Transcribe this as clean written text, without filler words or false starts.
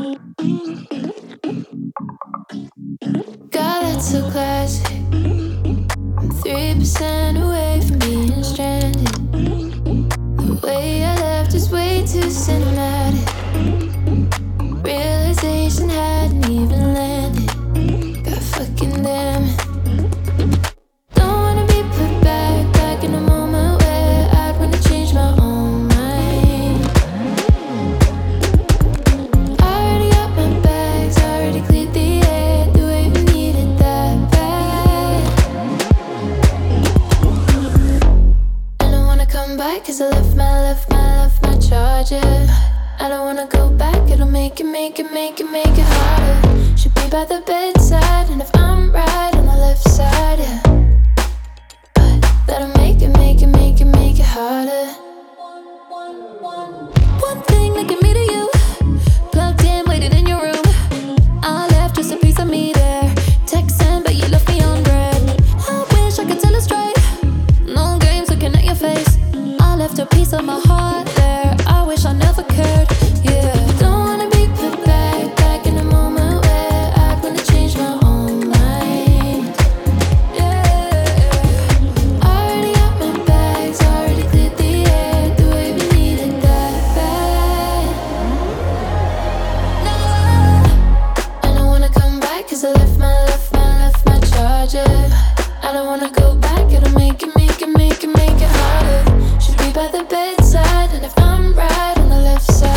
God, that's so classic. I'm 3% away from being stranded. The way I left is way too cinematic. Realization hadn't even landed. God fucking damn it. Don't wanna be put back in a moment where I'd wanna change my own mind. Already got my bags, already cleared the air. Do I even need it that bad? I don't wanna come back 'cause I left my charger. I don't wanna go back, it'll make it harder. Should be by the bedside, and if I'm right on the left side, yeah. But that'll make it harder. One thing that can me to you, plugged in, waiting in your room. I left just a piece of me there, texting, but you left me on red. I wish I could tell it straight, no games looking at your face. I left a piece of my heart there, I wish I never cared, yeah. Don't wanna be put back in a moment where I'd wanna change my own mind, yeah. Already got my bags, already cleared the air. Do I even need it that bad? No, I don't wanna come back 'cause I left my charger. I don't wanna go back, it'll make it harder. Should be by the bedside, and if I'm right on the left side,